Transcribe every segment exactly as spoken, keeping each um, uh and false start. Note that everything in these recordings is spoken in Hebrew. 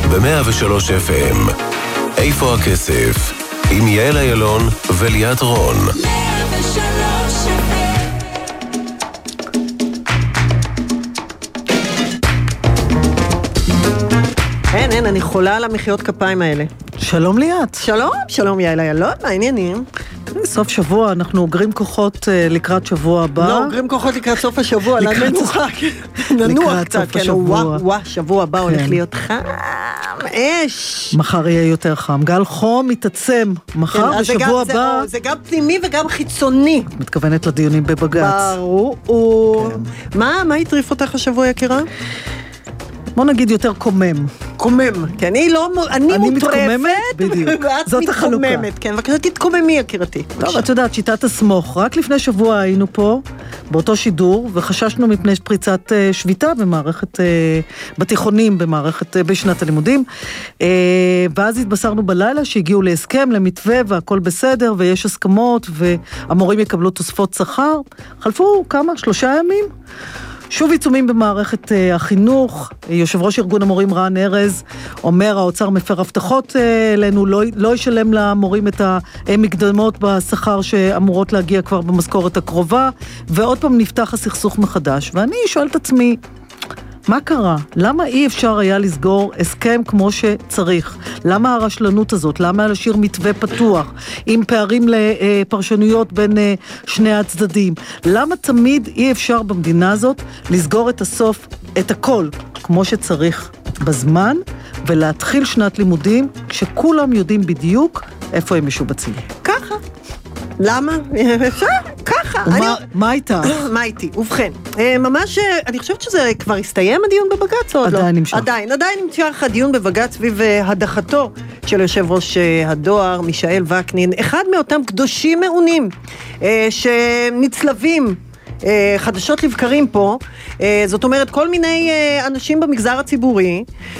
ב-מאה ושלוש אף אם. איפה הכסף? עם יעל איילון וליאת רון. מאה ושלוש אף אם. אין, אין, אני חולה על המחיות כפיים האלה. שלום ליאת. שלום, שלום יעל איילון, מה העניינים? סוף שבוע, אנחנו אוגרים כוחות לקראת שבוע הבא. לא, אוגרים כוחות לקראת סוף השבוע, ננוח, ננוח קצת, כן, וואו, וואו, שבוע הבא הולך להיות חם, אש. מחר יהיה יותר חם, גל חום מתעצם, מחר ושבוע הבא. זה גם פנימי וגם חיצוני. את מתכוונת לדיונים בבג"ץ. ברור. מה, מה יטריף אותך השבוע, יקירה? בוא נגיד יותר קומם. קומם, כי אני לא, אני מוטרפת, בדיוק. ואת מתקוממת, כן, בבקשה תתקוממי יקירתי. טוב, את יודעת, שיטת הסמוך, רק לפני שבוע היינו פה, באותו שידור, וחששנו מפני פריצת שביתה במערכת, בתיכונים, במערכת, בשנת הלימודים, ואז התבשרנו בלילה שהגיעו להסכם, למתווה, והכל בסדר, ויש הסכמות, והמורים יקבלו תוספות שכר, חלפו כמה? שלושה ימים? שוב עיצומים במערכת החינוך, יושב ראש ארגון המורים רן ארז אומר האוצר מפר הבטחות אלינו, לא, לא ישלם למורים את המקדמות בשכר שאמורות להגיע כבר במשכורת הקרובה, ועוד פעם נפתח הסכסוך מחדש, ואני שואלת עצמי, מה קרה? למה אי אפשר היה לסגור הסכם כמו שצריך? למה הרשלנות הזאת? למה להשאיר מתווה פתוח עם פערים לפרשנויות בין שני הצדדים? למה תמיד אי אפשר במדינה הזאת לסגור את הסוף, את הכל, כמו שצריך בזמן, ולהתחיל שנת לימודים כשכולם יודעים בדיוק איפה הם משובצים? ככה. למה? אפשר? ככה. מה הייתה? מה הייתי? ובכן, ממש, אני חושבת שזה כבר הסתיים הדיון בבג"ץ או עוד לא? עדיין נמשך. עדיין, עדיין נמשך הדיון בבג"ץ סביב הדחתו של יושב ראש הדואר, מישאל וקנין, אחד מאותם קדושים מעונים שנצלבים חדשות לבקרים פה, זאת אומרת כל מיני אנשים במגזר הציבורי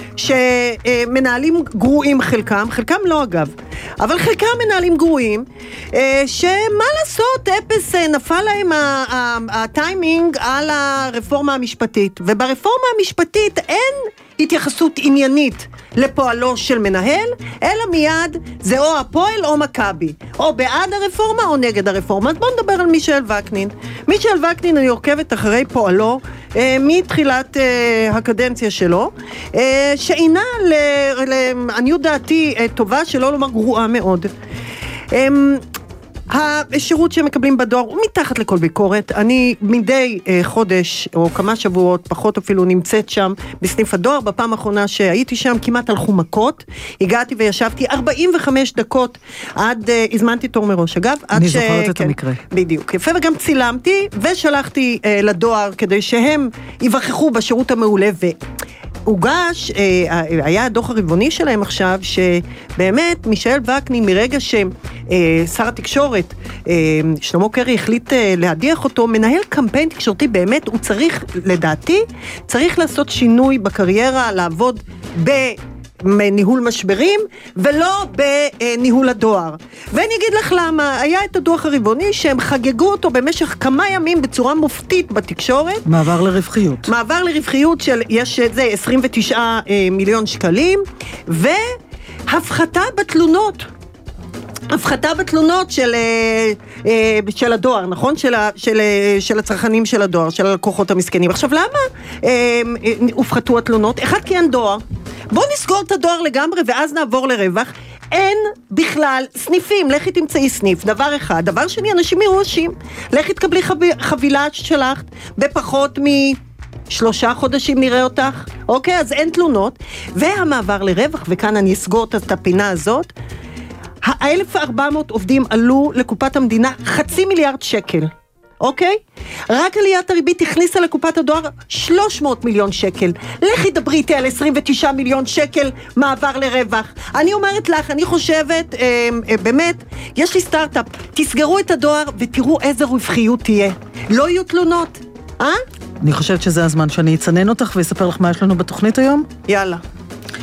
שמנהלים גרועים חלקם, חלקם לא אגב, אבל חלקם מנהלים גרועים שמה לעשות, אפס נפל להם הטיימינג על הרפורמה המשפטית, וברפורמה המשפטית אין התייחסות עניינית לפועלו של מנהל, אלא מיד זה או הפועל או מכבי, או בעד הרפורמה או נגד הרפורמה. אז בואו נדבר על מישאל וקנין. מישאל וקנין, אני עוקבת אחרי פועלו אה, מתחילת אה, הקדנציה שלו, אה, שאינה לעניות דעתי אה, טובה, שלא לומר גרועה מאוד. אה, השירות שהם מקבלים בדואר הוא מתחת לכל ביקורת. אני מדי אה, חודש או כמה שבועות, פחות אפילו, נמצאת שם בסניף הדואר. בפעם האחרונה שהייתי שם כמעט הלכו מכות, הגעתי וישבתי ארבעים וחמש דקות עד, אה, הזמנתי תור מראש אגב, אני עד זוכרת ש... את כן, המקרה בדיוק, יפה, וגם צילמתי ושלחתי אה, לדואר כדי שהם יבחכו בשירות המעולה. ו... הוגש, היה הדוח הרבעוני שלהם עכשיו, שבאמת מישאל וקנין, מרגע ששר התקשורת שלמה קרי החליט להדיח אותו, מנהל קמפיין תקשורתי, באמת הוא צריך, לדעתי, צריך לעשות שינוי בקריירה, לעבוד ב... מניהול משברים, ולא בניהול הדואר. ואני אגיד לך למה, היה את הדוח הרבעוני שהם חגגו אותו במשך כמה ימים בצורה מופתית בתקשורת. מעבר לרווחיות. מעבר לרווחיות של, יש זה עשרים ותשעה מיליון שקלים, והפחתה בתלונות. הפחתה בתלונות של, של הדואר, נכון? של, של, של הצרכנים של הדואר, של הלקוחות המסכנים. עכשיו, למה הופחתו התלונות? אחד, כי אין דואר. בואו נסגור את הדואר לגמרי ואז נעבור לרווח. אין בכלל סניפים, לכי תמצאי סניף, דבר אחד. דבר שני, אנשים מרושעים. לכי תקבלי חבילה ששלחת בפחות משלושה חודשים נראה אותך. אוקיי, אז אין תלונות. והמעבר לרווח, וכאן אני אסגור את הפינה הזאת, ה-אלף וארבע מאות עובדים עלו לקופת המדינה חצי מיליארד שקל. אוקיי? רק עליית הריבית הכניסה לקופת הדואר שלוש מאות מיליון שקל. לכי דברי איתי על עשרים ותשעה מיליון שקל מעבר לרווח. אני אומרת לך, אני חושבת, אה, אה, באמת, יש לי סטארט-אפ. תסגרו את הדואר ותראו איזה רווחיות תהיה. לא יהיו תלונות. אה? אני חושבת שזה הזמן שאני אצנן אותך ויספר לך מה יש לנו בתוכנית היום. יאללה.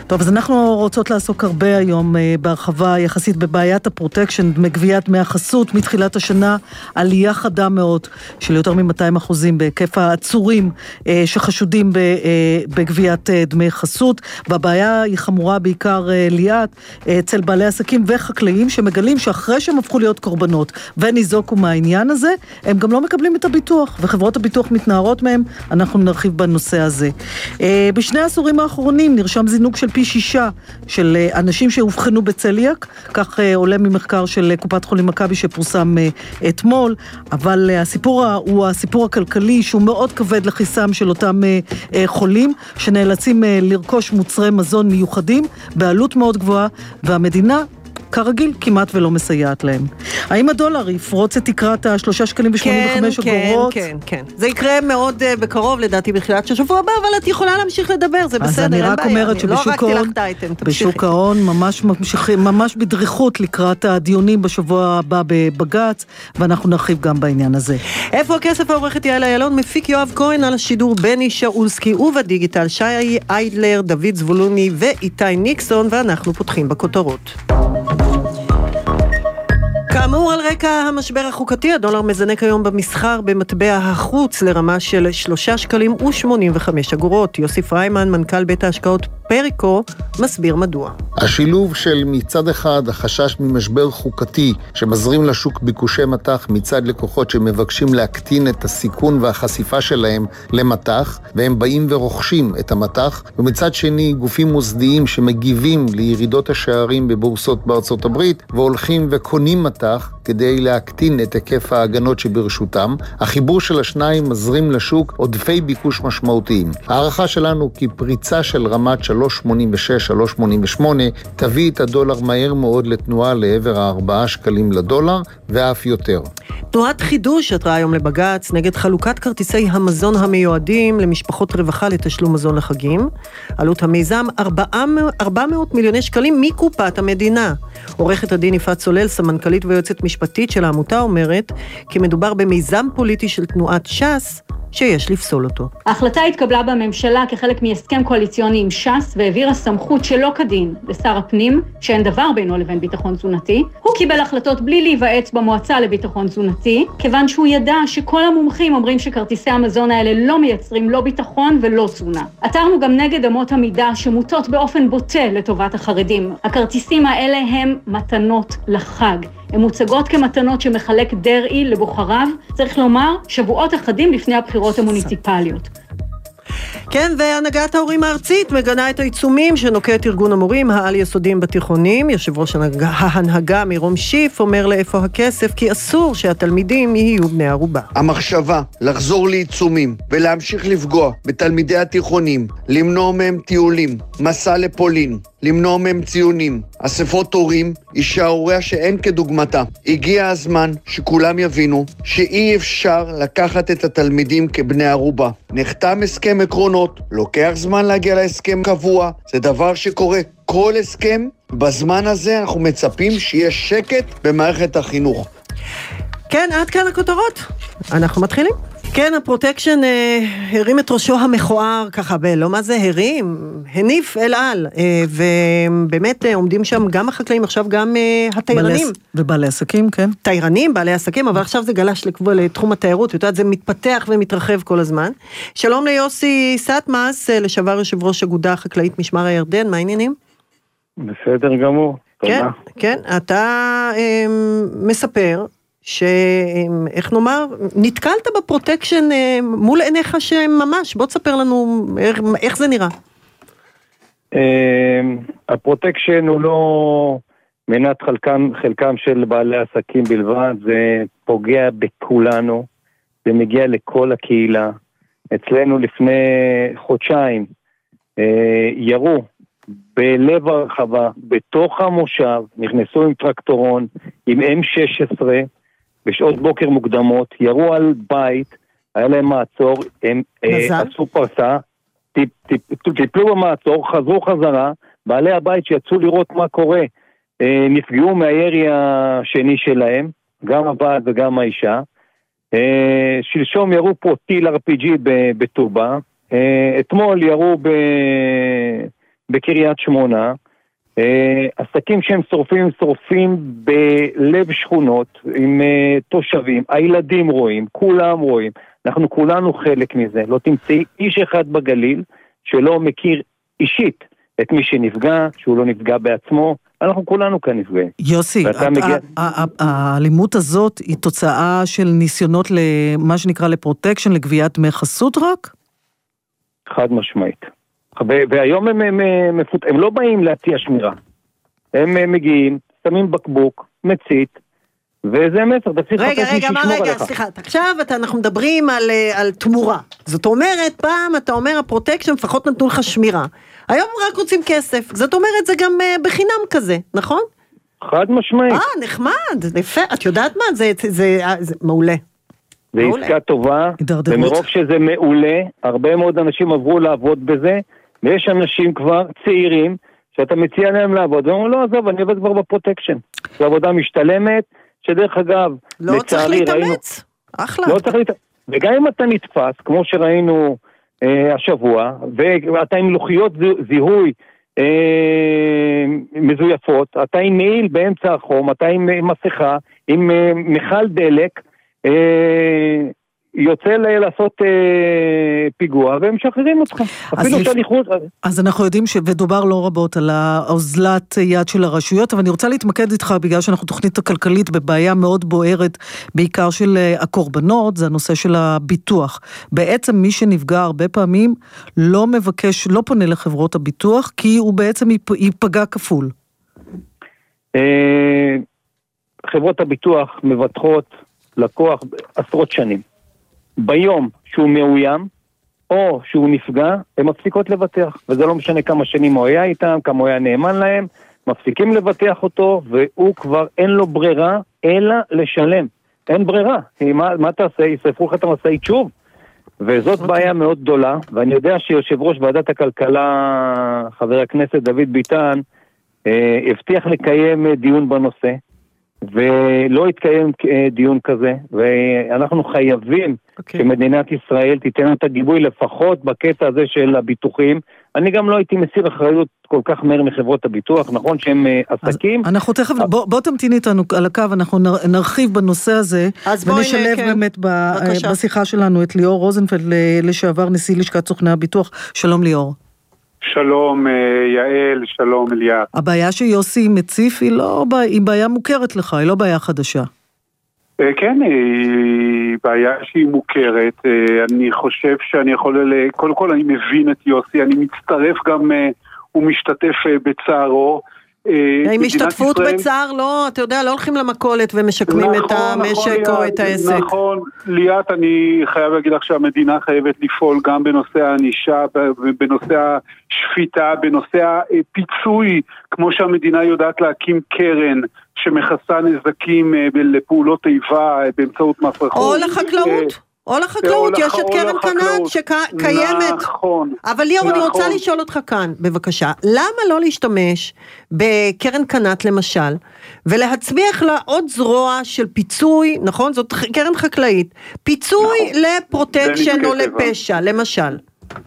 טוב, אז אנחנו רוצות לעסוק הרבה היום בהרחבה יחסית בבעיית הפרוטקשן, מגביית דמי החסות, מתחילת השנה עלייה חדה מאוד של יותר מ-מאתיים אחוזים בהיקף העצורים שחשודים בגביית דמי חסות, והבעיה היא חמורה בעיקר ליאת אצל בעלי עסקים וחקלאים שמגלים שאחרי שהם הפכו להיות קורבנות וניזוקו מהעניין הזה, הם גם לא מקבלים את הביטוח, וחברות הביטוח מתנערות מהם. אנחנו נרחיב בנושא הזה. בשני העשורים האחרונים נרשם זינוק של פי שישה של אנשים שהובחנו בצליאק, כך עולה ממחקר של קופת חולים מכבי שפורסם אתמול, אבל הסיפור הוא הסיפור הכלכלי שהוא מאוד כבד לכיסם של אותם חולים שנאלצים לרכוש מוצרי מזון מיוחדים בעלות מאוד גבוהה, והמדינה כרגיל כמעט ולא מסייעת להם. האם הדולר יפרוץ את תקרת השלושה שקלים ושמונים וחמש אגורות? כן, כן, כן. זה יקרה מאוד בקרוב, לדעתי, בתחילת השבוע הבא, אבל את יכולה להמשיך לדבר, זה בסדר, אז אני רק אומרת שבשוק ההון, בשוק ההון ממש, ממש בדריכות לקראת הדיונים בשבוע הבא בבג"ץ, ואנחנו נרחיב גם בעניין הזה. איפה הכסף? העורכת יעל איילון, מפיק יואב כהן, על השידור בני שאולסקי, ובדיגיטל שי איידלר, דוד זבולוני ואיתי ניקסון, ואנחנו פותחים בכותרות. כאמור, על רקע המשבר החוקתי, הדולר מזנק היום במסחר במטבע החוץ לרמה של שלושה שקלים ושמונים וחמש אגורות. יוסי פריימן, מנכ"ל בית ההשקעות פריקו, מסביר מדוע. השילוב של מצד אחד החשש ממשבר חוקתי שמזרים לשוק ביקושי מתח מצד לקוחות שמבקשים להקטין את הסיכון והחשיפה שלהם למתח, והם באים ורוכשים את המתח, ומצד שני גופים מוסדיים שמגיבים לירידות השערים בבורסות בארצות הברית והולכים וקונים מתח כדי להקטין את היקף ההגנות שברשותם. החיבור של השניים מזרים לשוק עודפי ביקוש משמעותיים. הערכה שלנו כי פריצה של רמת שלוש שמונים ושש שלוש שמונים ושמונה תביא את הדולר מהר מאוד לתנועה לעבר הארבעה שקלים לדולר ואף יותר. תנועת חידוש עתרה היום לבג"ץ נגד חלוקת כרטיסי המזון המיועדים למשפחות רווחה לתשלום מזון לחגים. עלות המיזם ארבע מאות מיליוני שקלים מקופת המדינה. עורכת הדין יפעת סולל, סמנכ"לית ויועצת משפטית של העמותה, אומרת כי מדובר במיזם פוליטי של תנועת ש"ס שיש לפסול אותו. ההחלטה התקבלה בממשלה כחלק מהסכם קואליציוני עם ש"ס, והעבירה סמכות שלא כדין לשר הפנים, שאין דבר בינו לבין ביטחון תזונתי. הוא קיבל החלטות בלי להיוועץ במועצה לביטחון תזונתי, כיוון שהוא ידע שכל המומחים אומרים שכרטיסי המזון האלה לא מייצרים לא ביטחון ולא תזונה. עתרנו גם נגד אמות המידה שמוטות באופן בוטה לטובת החרדים. הכרטיסים האלה הם מתנות לחג. הן מוצגות כמתנות שמחלק דרעי לבוחריו, צריך לומר, שבועות אחדים לפני הבחירות המוניציפליות. כן, והנהגת ההורים הארצית מגנה את העיצומים שנוקט ארגון המורים העל יסודיים בתיכונים. יושב ראש ההנהגה מירום שיף אומר לאיפה הכסף, כי אסור שהתלמידים יהיו בני ערובה. המחשבה לחזור לעיצומים ולהמשיך לפגוע בתלמידי התיכונים, למנוע מהם טיולים, מסע לפולין, למנוע מהם ציונים, אספות הורים, היא שערוריה שאין כדוגמתה. הגיע הזמן שכולם יבינו שאי אפשר לקחת את התלמידים כבני ערובה. נחתם הסכם עקרונות, לוקח זמן להגיע להסכם קבוע, זה דבר שקורה. כל הסכם, בזמן הזה אנחנו מצפים שיהיה שקט במערכת החינוך. כן, עד כאן הכותרות. אנחנו מתחילים. כן, הפרוטקשן אה, הרים את ראשו המכוער, ככה, לא מה זה הרים, הניף אל על, אה, ובאמת אה, עומדים שם גם החקלאים, עכשיו גם אה, התיירנים. ובעלי עסקים, כן. תיירנים, בעלי עסקים, אבל עכשיו זה גלש לתחום התיירות, יודעת, זה מתפתח ומתרחב כל הזמן. שלום ליוסי סטמאס, לשעבר יושב ראש אגודה חקלאית משמר הירדן, מה העניינים? בסדר גמור, כן, תודה. כן, אתה אה, מספר, שאיך נאמר, נתקלת בפרוטקשן מול עיניך שממש, בוא תספר לנו איך, איך זה נראה. הפרוטקשן הוא לא מנת חלקם, חלקם של בעלי עסקים בלבד, זה פוגע בכולנו, זה מגיע לכל הקהילה. אצלנו לפני חודשיים ירו בלב הרחבה, בתוך המושב, נכנסו עם טרקטורון, עם אם שש עשרה, בשעות בוקר מוקדמות, ירו על בית, היה להם מעצור, הם אה, עשו פרסה, טיפ, טיפ, טיפלו במעצור, חזרו חזרה, בעלי הבית שיצאו לראות מה קורה, אה, נפגעו מהירי השני שלהם, גם הבעל וגם האישה, אה, שלשום ירו פה טיל אר פי ג'י בטובה, אה, אתמול ירו ב... בקריית שמונה, עסקים שהם שורפים, הם שורפים בלב שכונות עם תושבים, הילדים רואים, כולם רואים, אנחנו כולנו חלק מזה, לא תמצאי איש אחד בגליל שלא מכיר אישית את מי שנפגע, שהוא לא נפגע בעצמו, אנחנו כולנו כאן נפגעים. יוסי, האלימות הזאת היא תוצאה של ניסיונות למה שנקרא לפרוטקשן, לגביית דמי חסות רק? חד משמעית. והיום הם, הם, הם, הם לא באים להציע שמירה. הם מגיעים, שמים בקבוק, מצית, וזה מסר, אתה צריך רגע, רגע, מה רגע, עליך. סליחה, עכשיו אתה, אנחנו מדברים על, על תמורה. זאת אומרת, פעם אתה אומר, הפרוטקשן לפחות נתנו לך שמירה. היום רק רוצים כסף. זאת אומרת, זה גם בחינם כזה, נכון? חד משמעית. אה, נחמד, יפה. את יודעת מה? זה, זה, זה, זה מעולה. זה עסקה טובה, ומרוב שזה מעולה, הרבה מאוד אנשים עברו לעבוד בזה, ויש אנשים כבר צעירים, שאתה מציע להם לעבוד, ואומרים, לא, עזוב, אני עובד כבר בפרוטקשן. זו עבודה משתלמת, שדרך אגב, לא צריך להתאמץ, אחלה. לא צריך להתאמץ, וגם אם אתה נתפס, כמו שראינו אה, השבוע, ואתה עם לוחיות זיהוי אה, מזויפות, אתה עם מעיל באמצע החום, אתה עם מסכה, עם אה, מחל דלק, אה, יוצא לעשות אה, פיגוע, והם משחררים אותך. אפילו שאני חוץ... אז אנחנו יודעים ודובר לא רבות על האוזלת יד של הרשויות, אבל אני רוצה להתמקד איתך, בגלל שאנחנו תוכנית הכלכלית בבעיה מאוד בוערת, בעיקר של הקורבנות, זה הנושא של הביטוח. בעצם מי שנפגע הרבה פעמים, לא מבקש, לא פונה לחברות הביטוח, כי הוא בעצם ייפגע כפול. אה, חברות הביטוח מבטחות לקוח עשרות שנים. ביום שהוא מאוים, או שהוא נפגע, הם מפסיקות לבטח. וזה לא משנה כמה שנים הוא היה איתם, כמה הוא היה נאמן להם, מפסיקים לבטח אותו, והוא כבר אין לו ברירה, אלא לשלם. אין ברירה. מה, מה תעשה? יספרו לך את המשאית שוב. וזאת okay. בעיה מאוד גדולה, ואני יודע שיושב ראש ועדת הכלכלה, חבר הכנסת דוד ביטן, אה, הבטיח לקיים דיון בנושא, ולא יתקיים דיון כזה, ואנחנו חייבים okay. שמדינת ישראל תיתן את הגיבוי לפחות בקטע הזה של הביטוחים. אני גם לא הייתי מסיר אחריות כל כך מהר מחברות הביטוח, נכון שהם עסקים. אנחנו תכף, בוא, בוא תמתין איתנו על הקו, אנחנו נרחיב בנושא הזה, ונשלב כן. באמת ב, בשיחה שלנו את ליאור רוזנפלד, לשעבר נשיא לשכת סוכני הביטוח. שלום ליאור. שלום יעל, שלום אליאת. הבעיה שיוסי מציף היא לא היא בעיה מוכרת לך, היא לא בעיה חדשה. כן, היא בעיה שהיא מוכרת. אני חושב שאני יכול, קודם כל אני מבין את יוסי, אני מצטרף גם, הוא משתתף בצערו. עם השתתפות בצער, לא, אתה יודע, לא הולכים למכולת ומשקמים את המשק או את העסק. נכון, ליאת, אני חייב להגיד לך שהמדינה חייבת לפעול גם בנושא הענישה, בנושא השפיטה, בנושא הפיצוי, כמו שהמדינה יודעת להקים קרן שמכסה נזקים לפעולות איבה באמצעות מס רכוש. או לחקלאות. או לחקלאות, יש את קרן קנד שקיימת. נכון. אבל ליאור, אני רוצה לשאול אותך כאן, בבקשה, למה לא להשתמש בקרן קנד למשל, ולהצמיח לה עוד זרוע של פיצוי, נכון? זאת קרן חקלאית, פיצוי לפרוטקשן או לפשע, למשל.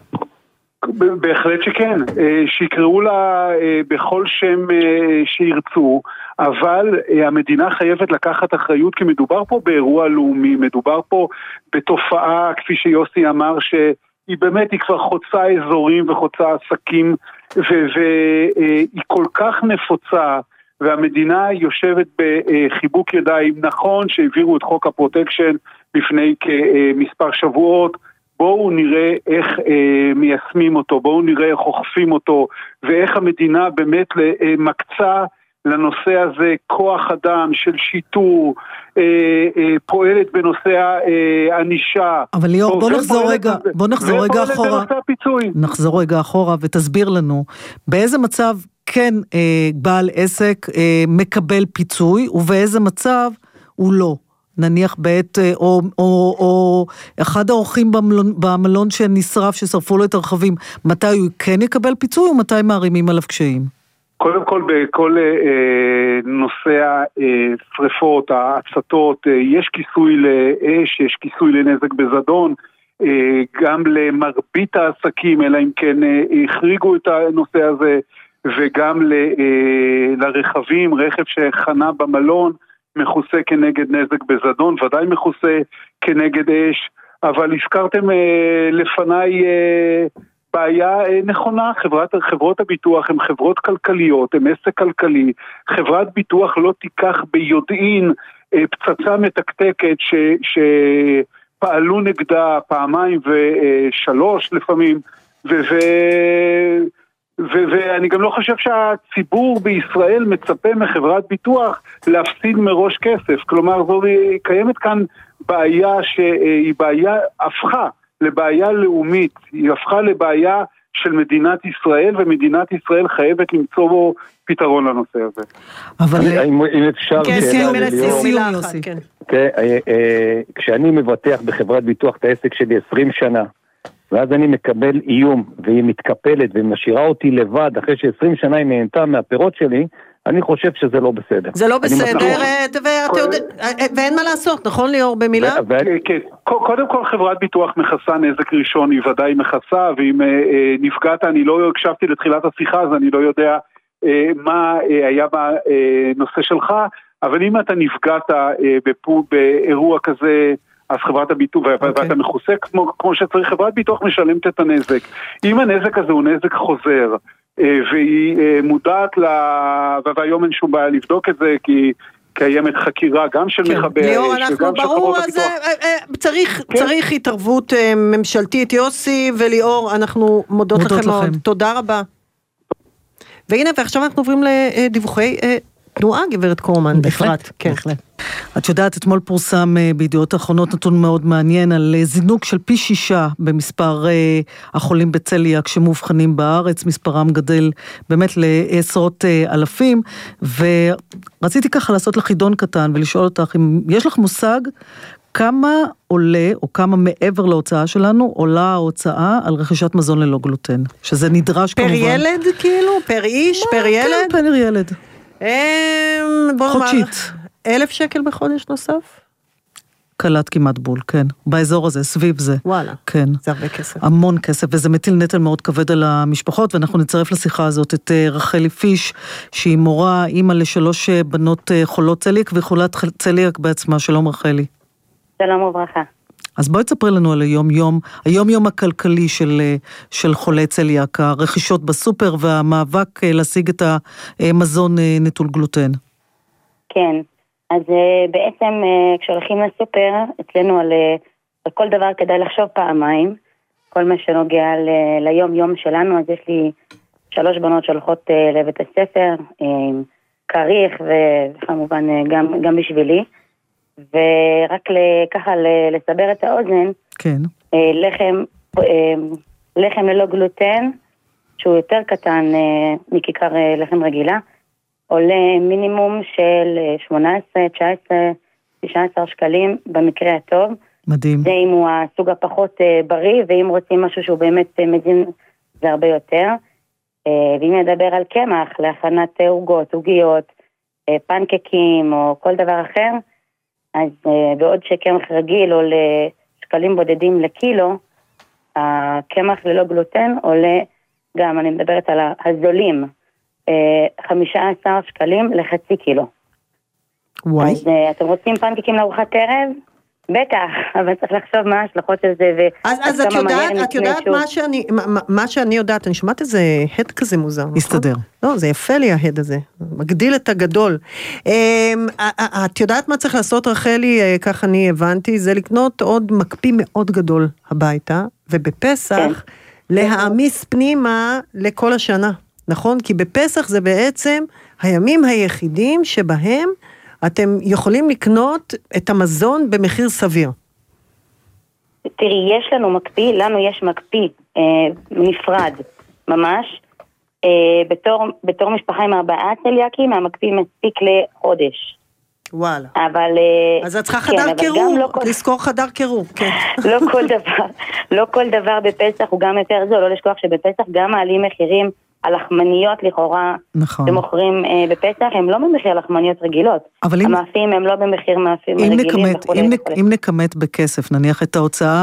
בהחלט שכן, שיקראו לה בכל שם שירצו, אבל המדינה חייבת לקחת אחריות, כי מדובר פה באירוע לאומי, מדובר פה בתופעה, כפי שיוסי אמר, שהיא באמת, היא כבר חוצה אזורים וחוצה עסקים, והיא כל כך נפוצה, והמדינה יושבת בחיבוק ידיים. נכון שהעבירו את חוק הפרוטקשן לפני כמספר שבועות, בואו נראה איך אה, מיישמים אותו, בואו נראה איך אוכפים אותו, ואיך המדינה באמת אה, מקצה לנושא הזה כוח אדם של שיטור, אה, אה, פועלת בנושא הענישה. אבל ליאור, בוא נחזור רגע, בוא נחזור רגע אחורה. נחזור רגע אחורה ותסביר לנו, באיזה מצב כן אה, בעל עסק אה, מקבל פיצוי, ובאיזה מצב הוא לא. נניח בעת, או, או, או אחד האורחים במלון, במלון שנשרף, ששרפו לו את הרכבים, מתי הוא כן יקבל פיצוי, או מתי מערימים עליו קשיים? קודם כל, בכל אה, נושא השריפות, ההצתות, אה, יש כיסוי לאש, יש כיסוי לנזק בזדון, גם למרבית העסקים, אלא אם כן החריגו את הנושא הזה, וגם ל, לרכבים, רכב שחנה במלון, מכוסה כנגד נזק בזדון, ודאי מכוסה כנגד אש, אבל הזכרתם לפניי בעיה נכונה, חברת, חברות הביטוח הן חברות כלכליות, הן עסק כלכלי, חברת ביטוח לא תיקח ביודעין פצצה מתקתקת ש, שפעלו נגדה פעמיים ושלוש לפעמים, ו... ו ו- ואני גם לא חושב שהציבור בישראל מצפה מחברת ביטוח להפסיד מראש כסף. כלומר, זו קיימת כאן בעיה שהיא בעיה, הפכה לבעיה לאומית, היא הפכה לבעיה של מדינת ישראל, ומדינת ישראל חייבת למצוא בו פתרון לנושא הזה. אבל אם אפשר... כן, מילה אחת, כן. כשאני מבטח בחברת ביטוח את העסק שלי עשרים שנה, ואז אני מקבל איום, והיא מתקפלת ומשאירה אותי לבד, אחרי ש-עשרים שנה היא נהנתה מהפירות שלי, אני חושב שזה לא בסדר. זה לא בסדר, ואין מה לעשות, נכון ליאור במילה? כן, קודם כל חברת ביטוח מכסה נזק ראשון, היא ודאי מכסה, ואם נפגעת, אני לא הקשבתי לתחילת השיחה, אז אני לא יודע מה היה בנושא שלך, אבל אם אתה נפגעת באירוע כזה, אז חברת הביטוח, okay. ואתה מחוסק כמו, כמו שצריך, חברת ביטוח משלמת את הנזק. אם הנזק הזה הוא נזק חוזר, והיא מודעת ל... והיום אין שום בעיה לבדוק את זה, כי קיימת חקירה גם של כן. מחבר, ליאור, אנחנו ברור, אז צריך, כן. צריך התערבות ממשלתית. יוסי וליאור, אנחנו מודות, מודות לכם, לכם מאוד. תודה רבה. והנה, ועכשיו אנחנו עוברים לדיווחי תנועה, גברת קורמן, בפרט. כן. בהחלט. את יודעת, אתמול פורסם בידיעות האחרונות נתון מאוד מעניין על זינוק של פי שישה במספר החולים בצליאק שמאובחנים בארץ, מספרם גדל באמת לעשרות אלפים, ורציתי ככה לעשות לך חידון קטן ולשאול אותך אם יש לך מושג כמה עולה או כמה מעבר להוצאה שלנו עולה ההוצאה על רכישת מזון ללא גלוטן, שזה נדרש פר כמובן. פר ילד כאילו? פר איש? פר ילד? כן, פר ילד. חודשית. אלף שקל בחודש נוסף? קלט כמעט בול, כן. באזור הזה, סביב זה. וואלה. כן. זה הרבה כסף. המון כסף, וזה מטיל נטל מאוד כבד על המשפחות, ואנחנו נצרף לשיחה הזאת את רחלי פיש, שהיא מורה, אימא לשלוש בנות חולות צליאק, וחולת צליאק בעצמה. שלום רחלי. שלום וברכה. אז בואי תספרי לנו על היום יום, היום יום הכלכלי של, של חולי צליאק, הרכישות בסופר והמאבק להשיג את המזון נטול גלוטן. כן, אז בעצם כשהולכים לסופר, אצלנו על, על כל דבר כדאי לחשוב פעמיים, כל מה שנוגע ל, ליום יום שלנו, אז יש לי שלוש בנות שהולכות לבית הספר, כריך וכמובן גם, גם בשבילי, ורק ככה לסבר את האוזן, כן. לחם, לחם ללא גלוטן, שהוא יותר קטן מכיכר לחם רגילה, עולה מינימום של שמונה עשרה, תשע עשרה, תשע עשרה שקלים במקרה הטוב. מדהים. זה אם הוא הסוג הפחות בריא, ואם רוצים משהו שהוא באמת מזין זה הרבה יותר. ואם נדבר על קמח, להכנת עוגות, עוגיות, פנקקים או כל דבר אחר, אז בעוד שקמח רגיל עולה שקלים בודדים לקילו, הקמח ללא גלוטן עולה גם, אני מדברת על הזולים, חמישה עשר שקלים לחצי קילו. וואי. אז אתם רוצים פנקקים לארוחת ערב? בטח, אבל צריך לחשוב מה ההשלכות של זה. אז, אז את יודעת, את יודעת מה שאני, מה, מה שאני יודעת, אני שמעת איזה הד כזה מוזר. הסתדר. לא, זה יפה לי ההד הזה, מגדיל את הגדול. את יודעת מה צריך לעשות רחלי, כך אני הבנתי, זה לקנות עוד מקפיא מאוד גדול הביתה, ובפסח להעמיס פנימה לכל השנה. נכון? כי בפסח זה בעצם הימים היחידים שבהם אתם יכולים לקנות את המזון במחיר סביר. תראי, יש לנו מקפיא, לנו יש מקפיא אה, נפרד, ממש. אה, בתור, בתור משפחה עם ארבעה צליאקים, המקפיא מספיק לחודש. וואלה. אבל... אז את צריכה חדר קירור, לא כל... לזכור חדר קירור, כן. לא כל דבר, לא כל דבר בפסח הוא גם יותר זול, לא לשכוח שבפסח גם מעלים מחירים הלחמניות לכאורה, נכון. שמוכרים אה, בפסח, הם לא במחיר לחמניות רגילות. אבל המאפים אם, הם לא במחיר מאפים אם רגילים. נקמת, אם, נק, אם נקמת בכסף, נניח את ההוצאה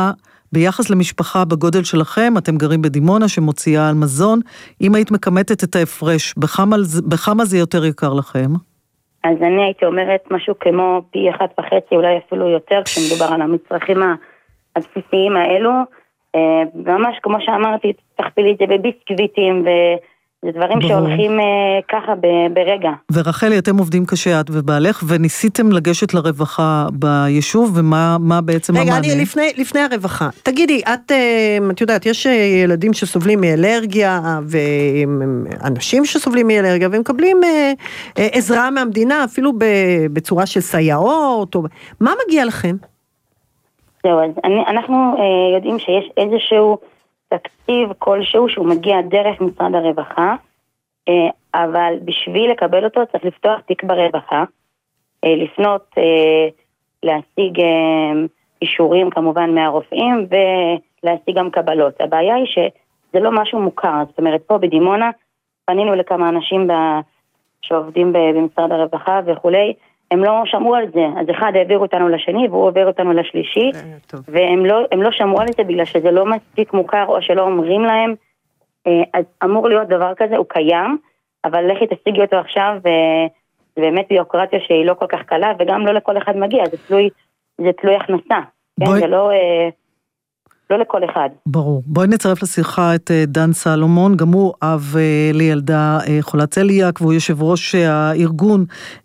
ביחס למשפחה בגודל שלכם, אתם גרים בדימונה שמוציאה על מזון, אם היית מקמתת את ההפרש, בכמה, בכמה זה יותר יקר לכם? אז אני הייתי אומרת משהו כמו פי אחת וחצי, אולי אפילו יותר, כשמדובר על המצרכים הבסיסיים האלו, ממש כמו שאמרתי, תכפילי את זה בביסקוויטים, וזה דברים ברור. שהולכים ככה ברגע. ורחלי, אתם עובדים קשה, את ובעלך, וניסיתם לגשת לרווחה ביישוב, ומה מה בעצם רגע, המענה? אני לפני, לפני הרווחה, תגידי, את, את יודעת, יש ילדים שסובלים מאלרגיה, ואנשים שסובלים מאלרגיה, והם מקבלים עזרה מהמדינה, אפילו בצורה של סייעות, או... מה מגיע לכם? זהו, אז אני, אנחנו אה, יודעים שיש איזשהו תקציב כלשהו שהוא מגיע דרך משרד הרווחה, אה, אבל בשביל לקבל אותו צריך לפתוח תיק ברווחה, אה, לפנות, אה, להשיג אה, אישורים כמובן מהרופאים ולהשיג גם קבלות. הבעיה היא שזה לא משהו מוכר, זאת אומרת פה בדימונה פנינו לכמה אנשים ב, שעובדים במשרד הרווחה וכולי, הם לא שמעו על זה, אז אחד העביר אותנו לשני והוא עובר אותנו לשלישי, והם לא, הם לא שמעו על זה בגלל שזה לא מספיק מוכר או שלא אומרים להם, אז אמור להיות דבר כזה, הוא קיים, אבל לכי תשיגי אותו עכשיו, וזה באמת ביוקרטיה שהיא לא כל כך קלה, וגם לא לכל אחד מגיע, זה תלוי, זה תלוי הכנסה, כן? זה לא... לא לכל אחד. ברור. בואי נצרף לשיחה את דן סלומון, גם הוא אב לילדה חולת צליאק, והוא יושב ראש הארגון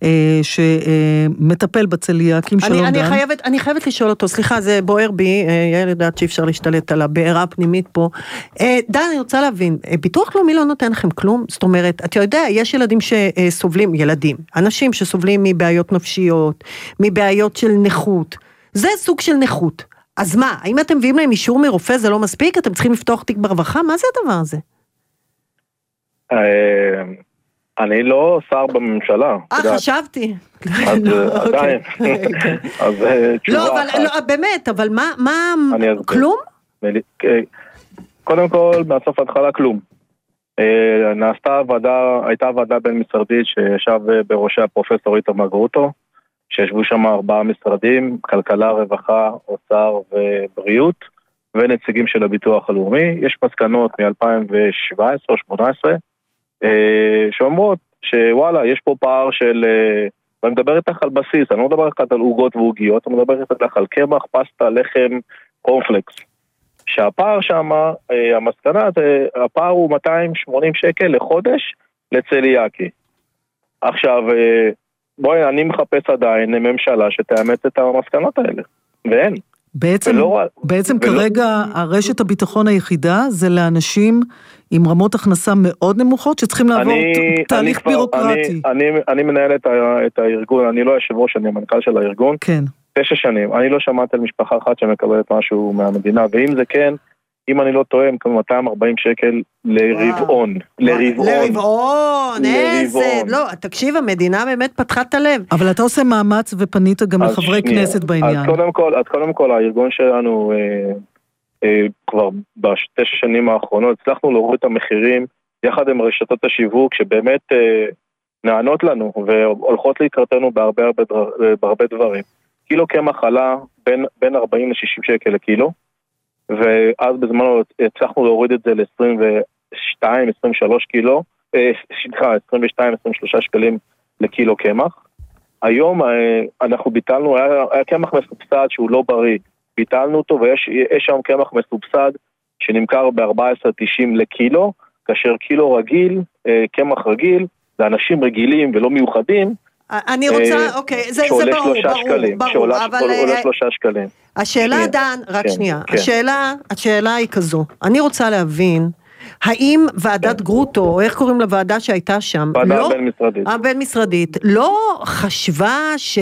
שמטפל בצליאקים. שלום דן. אני חייבת, אני חייבת לשאול אותו, סליחה, זה בוער בי, יעל יודעת שאי אפשר להשתלט על הבעירה הפנימית פה. דן, אני רוצה להבין, ביטוח לאומי לא נותן לכם כלום? זאת אומרת, אתה יודע, יש ילדים שסובלים, ילדים, אנשים שסובלים מבעיות נפשיות, מבעיות של נכות. זה סוג של נכות. אז מה, האם אתם מביאים להם אישור מרופא, זה לא מספיק? אתם צריכים לפתוח תיק ברווחה? מה זה הדבר הזה? אני לא שר בממשלה. אה, חשבתי. אז עדיין. אז תשובה אחת. לא, באמת, אבל מה, כלום? קודם כל, מהסוף התחלה כלום. נעשתה ועדה, הייתה ועדה בין משרדית שישב בראשה פרופסור איתמר גרוטו, שישבו שם ארבעה משרדים, כלכלה, רווחה, אוצר ובריאות, ונציגים של הביטוח הלאומי. יש מסקנות מ-אלפיים שבע עשרה או שמונה עשרה, שאומרות שוואלה, יש פה פער של, ואני מדבר איתך על בסיס, אני לא מדבר איתך על עוגות ועוגיות, אני מדבר איתך על קמח, פסטה, לחם, קורנפלקס. שהפער שם, המסקנה, הפער הוא מאתיים ושמונים שקל לחודש לצליאקי. עכשיו, בואי, אני מחפש עדיין ממשלה שתאמץ את המסקנות האלה, ואין. בעצם, ולא, בעצם ולא... כרגע הרשת הביטחון היחידה זה לאנשים עם רמות הכנסה מאוד נמוכות שצריכים לעבור אני, תהליך אני בירוקרטי. אני, אני, אני מנהל את, ה, את הארגון, אני לא יושב ראש, אני המנכ"ל של הארגון. כן. תשע שנים, אני לא שמעתי על משפחה אחת שמקבלת משהו מהמדינה, ואם זה כן, אם אני לא טועה, כמו מאתיים וארבעים שקל לרבעון. לרבעון. לרבעון, איזה, לא, תקשיב, המדינה באמת פתחה את הלב. אבל אתה עושה מאמץ ופנית גם לחברי כנסת בעניין. אז קודם כל, אז קודם כל, הארגון שלנו, אה, אה, כבר בשתש שנים האחרונות, הצלחנו להוריד את המחירים, יחד עם רשתות השיווק, שבאמת אה, נענות לנו, והולכות לקראתנו בהרבה, הרבה, בהרבה דברים. קילו קמח עלה בין, בין ארבעים לשישים שקל לקילו, ואז בזמנו הצלחנו להוריד את זה ל-עשרים ושתיים עשרים ושלוש קילו, סליחה, עשרים ושתיים עשרים ושלושה שקלים לקילו קמח. היום אנחנו ביטלנו, היה, היה קמח מסובסד שהוא לא בריא, ביטלנו אותו, ויש שם קמח מסובסד שנמכר ב-ארבע עשרה תשעים לקילו, כאשר קילו רגיל, קמח רגיל, לאנשים רגילים ולא מיוחדים, אני רוצה, אוקיי, זה ברור, ברור, ברור, אבל... שעולה שלושה שקלים. השאלה, דן, רק שנייה, השאלה, השאלה היא כזו, אני רוצה להבין, האם ועדת גרוטו, או איך קוראים לוועדה שהייתה שם, ועדה בין-משרדית. הבין-משרדית, לא חשבה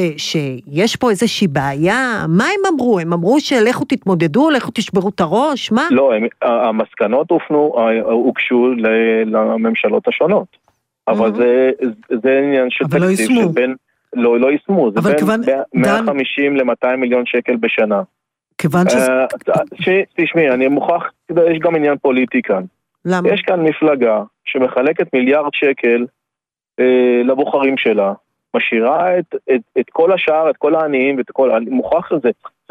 שיש פה איזושהי בעיה? מה הם אמרו? הם אמרו שלכו תתמודדו, לכו תשברו את הראש, מה? לא, המסקנות הופנו, הוגשו לממשלות השונות. אבל זה, זה עניין של תקציב שבין, לא, לא יסמו, זה בין מאה וחמישים למאתיים מיליון שקל בשנה. כיוון שזה... תשמעי, אני מוכרח, יש גם עניין פוליטי כאן. למה? יש כאן מפלגה שמחלקת מיליארד שקל אה, לבוחרים שלה, משאירה את, את, את כל השאר, את כל העניים, ואת כל, אני מוכרח לזה,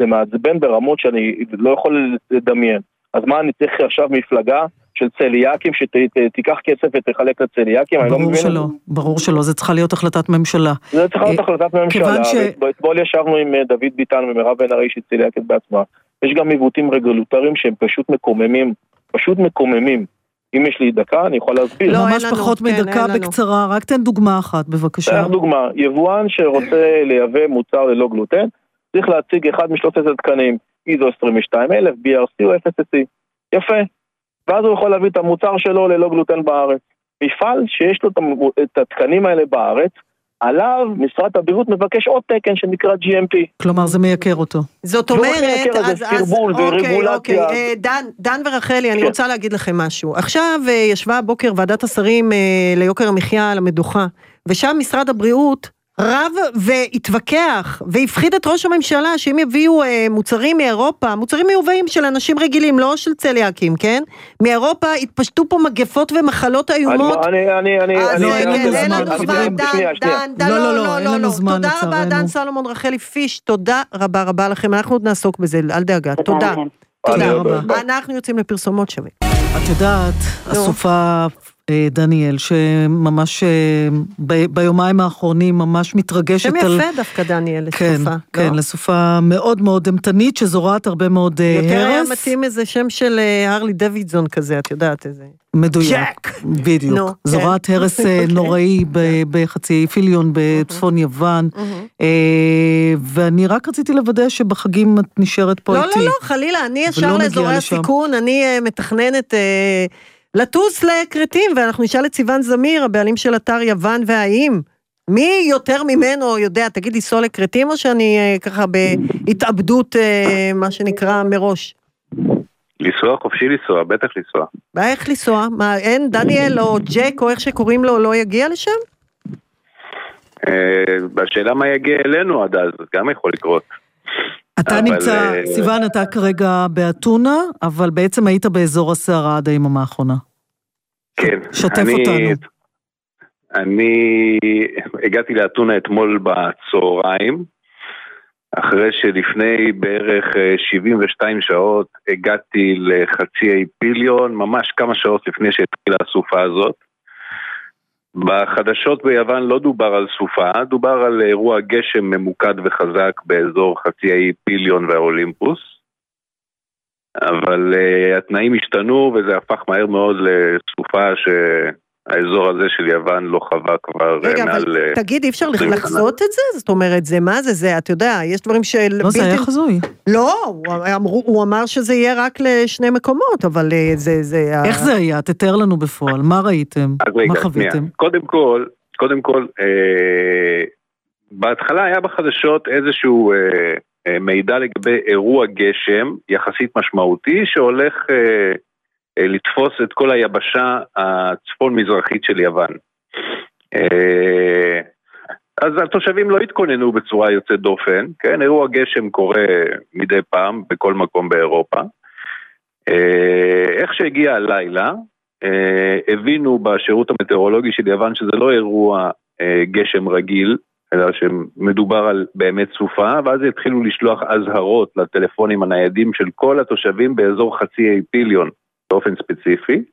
זה מעצבן ברמות שאני לא יכול לדמיין. אז מה, אני צריך עכשיו מפלגה של צליאקים שתיקח כסף ותחלק לצליאקים? ברור שלא, ברור שלא, זה צריכה להיות החלטת ממשלה. זה צריכה להיות החלטת ממשלה, ואתמול ישבנו עם דוד ביטן ומירב בן ארי שהיא צליאקית בעצמה. יש גם עיוותים רגולטוריים שהם פשוט מקוממים, פשוט מקוממים. אם יש לי דקה, אני יכול להסביר. לא, ממש פחות מדקה בקצרה, רק תן דוגמה אחת, בבקשה. דוגמה, יבואן שרוצה לייבא מוצר ללא גלוטן, צריך להציג אחד משלושת התקנים, איזו עשרים ושתיים אלף, בי אר סי או אף אס סי. יפה. ואז הוא יכול להביא את המוצר שלו ללא גלוטן בארץ. מפעל שיש לו את התקנים האלה בארץ, עליו משרד הבריאות מבקש עוד תקן שנקרא ג'י אם פי. כלומר זה מייקר אותו. זאת אומרת, אז אוקיי, אוקיי, דן, דן ורחלי, אני רוצה להגיד לכם משהו. עכשיו ישבה הבוקר ועדת השרים ליוקר המחיה על המדוכה, ושם משרד הבריאות רב והתווכח, והפחיד את ראש הממשלה שאם יביאו אה, מוצרים מאירופה, מוצרים מיובאים של אנשים רגילים, לא של צליאקים, כן? מאירופה התפשטו פה מגפות ומחלות איומות. אני, אני, אני, אז אני, אין לנו זמן, דן, דן, לא, לא, לא, לא, לא, תודה רבה, דן סלומון, רחלי פיש, תודה רבה רבה לכם, אנחנו עוד נעסוק בזה, אל דאגה, תודה. תודה רבה. אנחנו יוצאים לפרסומות שווה. את יודעת, הסופה דניאל, שממש ב- ביומיים האחרונים ממש מתרגשת שם על... יפה דווקא דניאל לסופה. כן, כן, לא? לסופה מאוד מאוד דמתנית, שזורעת הרבה מאוד הרס. יותר היה מתאים איזה שם של הרלי דוידזון כזה, את יודעת איזה... מדויק. ג'ק. בדיוק. No, זורעת כן. הרס okay. נוראי ב- בחצי פיליון בצפון uh-huh. יוון. Uh-huh. ואני רק רציתי לוודא שבחגים את נשארת פה לא, איתי. לא, לא, חלילה, אני ישר לאזורי הסיכון, אני מתכננת... לטוס לקרטים, ואנחנו נשאל את סיוון זמיר, הבעלים של אתר יוון והאיים. מי יותר ממנו יודע, תגיד, לנסוע לקרטים, או שאני ככה בהתאבדות, מה שנקרא, מראש? לנסוע, חופשי לנסוע, בטח לנסוע. איך לנסוע? מה, אין דניאל או ג'ק, או איך שקוראים לו, לא יגיע לשם? בשאלה מה יגיע אלינו עד אז, גם יכול לקרות. אתה נמצא, סיוון, אתה כרגע באתונה, אבל בעצם היית באזור הסערה עד היממה האחרונה. כן. שתף אותנו. אני הגעתי לאתונה אתמול בצהריים, אחרי שלפני בערך שבעים ושתיים שעות הגעתי לחצי האי פיליון, ממש כמה שעות לפני שהתחילה הסופה הזאת. בחדשות ביוון לא דובר על סופה, דובר על אירוע גשם ממוקד וחזק באזור חצי האי פיליון והאולימפוס, אבל uh, התנאים השתנו וזה הפך מהר מאוד לסופה שהאזור הזה של יוון לא חווה כבר רגע, מעל... רגע, אבל תגיד, אי אפשר לחזות את זה? זאת אומרת, זה מה זה? זה, אתה יודע, יש דברים של... לא, זה היה חזוי. לא, הוא, הוא אמר שזה יהיה רק לשני מקומות, אבל זה... זה איך זה היה? תתאר לנו בפועל, מה ראיתם? אז רגע, מה חוויתם? קודם כל, קודם כל, אה, בהתחלה היה בחדשות איזשהו... אה, מידע לגבי אירוע גשם יחסית משמעותי שהולך אה, אה, לתפוס את כל היבשה הצפון מזרחית של יוון. אה, אז התושבים לא התכוננו בצורה יוצאת דופן, כן? אירוע גשם קורה מדי פעם בכל מקום באירופה. אה, איך שהגיע הלילה, אה, הבינו בשירות המטאורולוגי של יוון שזה לא אירוע אה, גשם רגיל, אלא שמדובר על באמת סופה, ואז התחילו לשלוח אזהרות לטלפונים הניידים של כל התושבים באזור חצי האי פיליון, באופן ספציפי.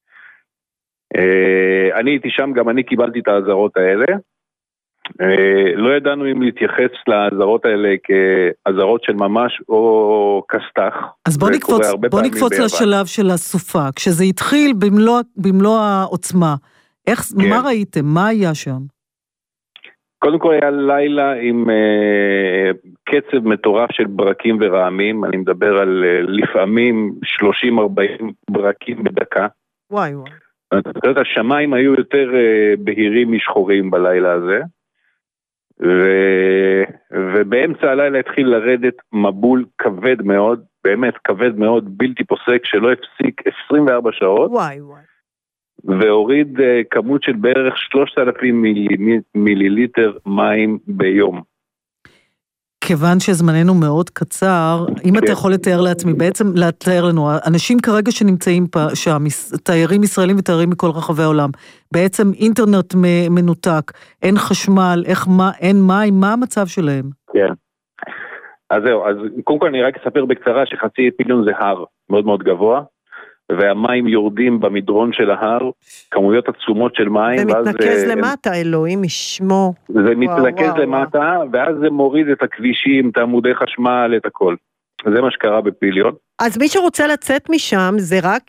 אני הייתי שם, גם אני קיבלתי את האזהרות האלה. לא ידענו אם להתייחס לאזהרות האלה כאזהרות של ממש או כסתח. אז בוא נקפוץ, בוא נקפוץ לשלב של הסופה. כשזה התחיל במלוא, במלוא העוצמה, איך, כן. מה ראיתם? מה היה שם? קודם כל היה לילה עם uh, קצב מטורף של ברקים ורעמים, אני מדבר על uh, לפעמים שלושים ארבעים ברקים בדקה. וואי וואי. השמיים היו יותר uh, בהירים משחורים בלילה הזה, ו... ובאמצע הלילה התחיל לרדת מבול כבד מאוד, באמת כבד מאוד, בלתי פוסק, שלא הפסיק עשרים וארבע שעות. וואי וואי. והוריד uh, כמות של בערך שלושת אלפים מיליליטר מים ביום. כיוון שזמננו מאוד קצר, אם אתה יכול לתאר לעצמי, בעצם לתאר לנו, אנשים כרגע שנמצאים פה, שם, תיירים ישראלים ותיירים מכל רחבי העולם, בעצם אינטרנט מנותק, אין חשמל, איך, מה, אין מים, מה המצב שלהם? כן. אז זהו, אז קודם כל אני רק אספר בקצרה שחצי פיליון זה הר מאוד מאוד גבוה, והמים יורדים במדרון של ההר, כמויות עצומות של מים. ומתנקז למטה, אלוהים ישמו. זה מתנקז למטה, ואז זה מוריד את הכבישים, את עמודי חשמל, את הכל. זה מה שקרה בפיליון. אז מי שרוצה לצאת משם, זה רק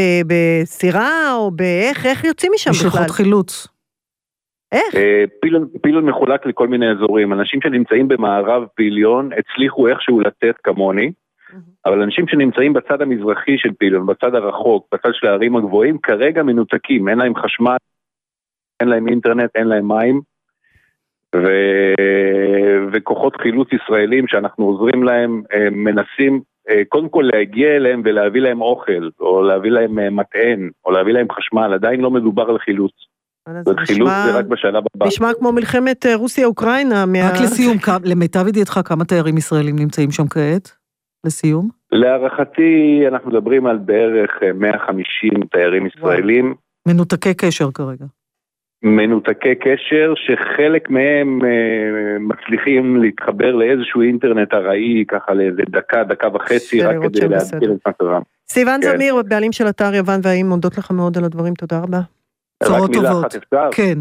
בסירה, או באיך, איך יוצאים משם בכלל? משלחות חילוץ. איך? פיליון, פיליון מחולק לכל מיני אזורים. אנשים שנמצאים במערב פיליון, הצליחו איכשהו לתת כמוני, אבל אנשים שנמצאים בצד המזרחי של פיליון, בצד הרחוק, בצד של הערים הגבוהים, כרגע מנותקים, אין להם חשמל, אין להם אינטרנט, אין להם מים, ו... וכוחות חילוץ ישראלים שאנחנו עוזרים להם, מנסים קודם כל להגיע אליהם ולהביא להם אוכל, או להביא להם מטען, או להביא להם חשמל, עדיין לא מדובר על חילוץ. חילוץ זה רק בשלב הבא. נשמע כמו מלחמת רוסיה-אוקראינה. רק לסיום, למיטב ידיעתך, כמה תיירים ישראלים נמצאים שם כעת? לסיום? להערכתי אנחנו מדברים על בערך מאה וחמישים תיירים ישראלים. מנותקי קשר כרגע. מנותקי קשר שחלק מהם אה, מצליחים להתחבר לאיזשהו אינטרנט הראי, ככה לאיזה דקה, דקה וחצי, רק כדי להזכיר את מטרם. סיוון כן. זמיר, בעלים של אתר יוון והאם, מודות לך מאוד על הדברים, תודה רבה. רק מילה אחת אפשר? כן.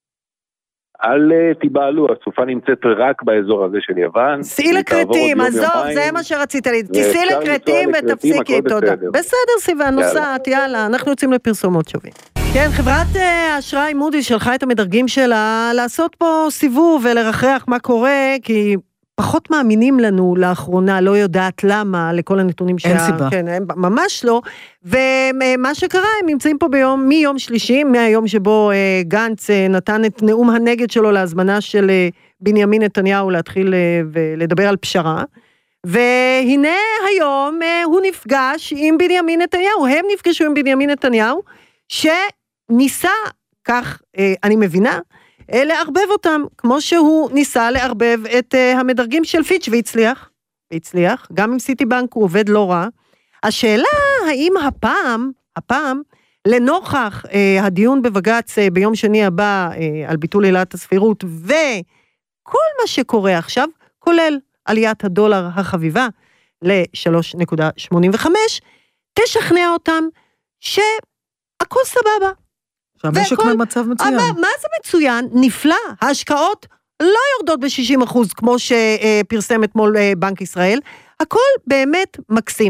אל תיבעלו, הסופה נמצאת רק באזור הזה של יוון. סעי לקרטים, עזוב, זה מה שרצית לי. תסעי לקרטים ותפסיקי, תודה. בסדר סיוון, נוסעת, יאללה, אנחנו יוצאים לפרסומות שווים. כן, חברת האשראי מודי שלחה את המדרגים שלה לעשות פה סיבוב ולרחרח מה קורה, כי פחות מאמינים לנו לאחרונה, לא יודעת למה, לכל הנתונים שה... אין סיבה. כן, ממש לא. ומה שקרה, הם נמצאים פה ביום, מיום שלישי, מהיום שבו אה, גנץ אה, נתן את נאום הנגד שלו להזמנה של אה, בנימין נתניהו להתחיל אה, ולדבר על פשרה. והנה היום אה, הוא נפגש עם בנימין נתניהו, הם נפגשו עם בנימין נתניהו, שניסה, כך אה, אני מבינה, לערבב אותם, כמו שהוא ניסה לערבב את uh, המדרגים של פיץ' והצליח, והצליח, גם עם סיטי בנק הוא עובד לא רע. השאלה האם הפעם, הפעם, לנוכח uh, הדיון בבג"ץ uh, ביום שני הבא uh, על ביטול עילת הסבירות, וכל מה שקורה עכשיו, כולל עליית הדולר החביבה ל-שלוש נקודה שמונים וחמש, תשכנע אותם שהכל סבבה. שהמשק במצב מצוין. אבל מה זה מצוין? נפלא. ההשקעות לא יורדות ב-שישים אחוז, כמו שפרסם אתמול בנק ישראל. הכל באמת מקסים.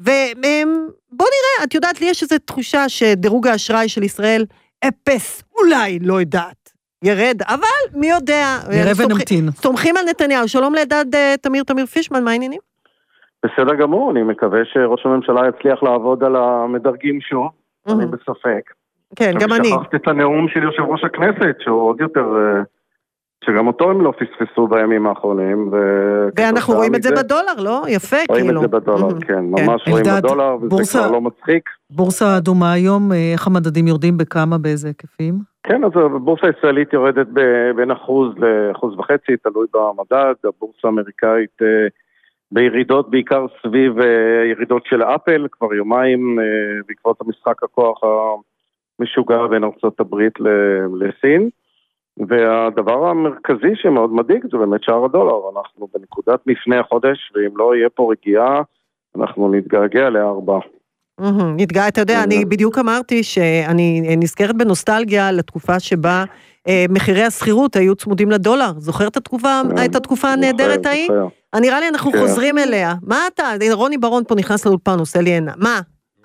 ובוא נראה, את יודעת, לי יש איזו תחושה שדירוג האשראי של ישראל אפס, אולי, לא יודעת, ירד, אבל מי יודע. נראה ונמתין. סומכים על נתניהו. שלום לדד תמיר תמיר פישמן, מה העניינים? בסדר גמור, אני מקווה שראש הממשלה יצליח לעבוד על המדרגים שוב, אני בספק. כן, גם אני. שכחת את הנאום של יושב ראש הכנסת, שהוא עוד יותר, שגם אותו הם לא פספסו בימים האחרונים. ואנחנו רואים את זה בדולר, לא? יפה, כאילו. רואים את זה בדולר, כן, ממש רואים בדולר, וזה כבר לא מצחיק. בורסה אדומה היום, איך המדדים יורדים בכמה, באיזה היקפים? כן, אז הבורסה הישראלית יורדת בין אחוז לאחוז וחצי, תלוי במדד, הבורסה האמריקאית בירידות, בעיקר סביב ירידות של אפל, כבר יומיים, בעקבות המשחק הכוח משוגע בין ארצות הברית לסין, והדבר המרכזי שמאוד מדאיג זה באמת שער הדולר. אנחנו בנקודת מפנה החודש, ואם לא יהיה פה רגיעה, אנחנו נתגעגע לארבע. נתגעגע, אתה יודע, אני בדיוק אמרתי שאני נזכרת בנוסטלגיה לתקופה שבה מחירי הסחירות היו צמודים לדולר. זוכר את התקופה, את התקופה הנהדרת ההיא? נראה לי אנחנו חוזרים אליה. מה אתה? רוני ברון פה נכנס לאולפן, עושה לי עינה. מה?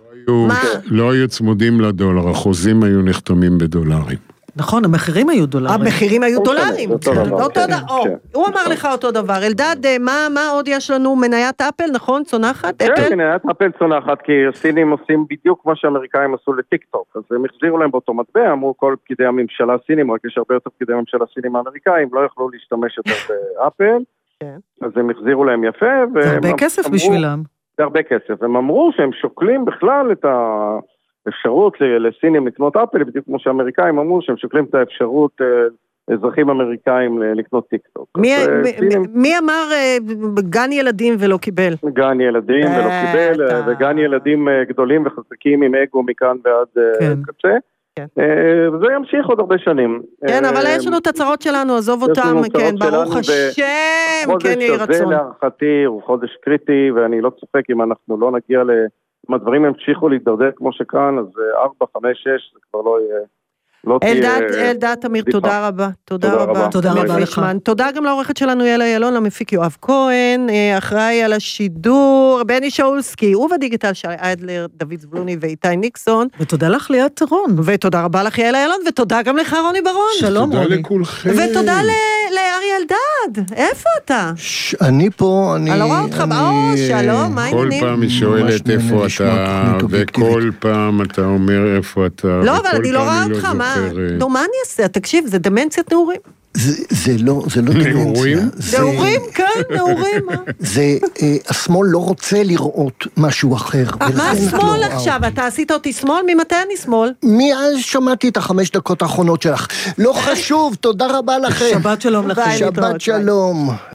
לא היו צמודים לדולר, החוזים היו נחתמים בדולרים. נכון, המחירים היו דולרים. המחירים היו דולרים. הוא אמר לך אותו דבר. אלדד, מה עוד יש לנו? מניית אפל, נכון? צונחת? כן, מניית אפל צונחת, כי הסינים עושים בדיוק מה שהאמריקאים עשו לטיק-טוק. אז הם החזירו להם באותו מטבע, אמרו כל פקידי הממשלה הסינים, רק יש הרבה יותר פקידי הממשלה הסינים האמריקאים, לא יכלו להשתמש יותר באפל. אז הם החזירו להם יפה. זה הרבה כסף בשבילם. זה הרבה כסף. הם אמרו שהם שוקלים בכלל את האפשרות לסינים לקנות אפל, בדיוק כמו שהאמריקאים אמרו שהם שוקלים את האפשרות לאזרחים אמריקאים לקנות טיק-טוק. מי אמר גן ילדים ולא קיבל? גן ילדים ולא קיבל, וגן ילדים גדולים וחזקים עם אגו מכאן ועד קצה. וזה ימשיך עוד הרבה שנים. כן, אבל יש לנו את הצרות שלנו, עזוב אותם, כן, ברוך השם, כן יהי רצון. חודש הזה להערכתי הוא חודש קריטי, ואני לא צוחק אם אנחנו לא נגיע ל... אם הדברים ימשיכו להתדרדר כמו שכאן, אז ארבע, חמש, שש, זה כבר לא יהיה... אלדד תמיר, תודה רבה. תודה רבה. תודה רבה לך. תודה גם לעורכת שלנו יאלה ילון, למפיק יואב כהן, אחראי על השידור, בני שאולסקי, ובדיגיטל שי אדלר, דוד זבלוני ואיתי ניקסון. ותודה לך ליאת טרון. ותודה רבה לך יאלה ילון, ותודה גם לך רוני ברון. שלום רוני. תודה לכולכם. ותודה לארי אלדד. איפה אתה? אני פה, אני... אני לא רואה אותך, או, שלום, מה העניינים? כל פעם היא שואלת איפה אתה, וכל פעם אתה אומר איפה אתה. לא, אבל אני לא רואה אותך, מה? נו, מה אני אעשה? תקשיב, זה דמנציית נעורים. זה לא, זה לא דמנציה. נעורים, כן, נעורים. זה, השמאל לא רוצה לראות משהו אחר. מה השמאל עכשיו? אתה עשית אותי שמאל? ממתי אני שמאל? מאז שמעתי את החמש דקות האחרונות שלך. לא חשוב, תודה רבה לכם. שבת שלום לכם. שבת שלום.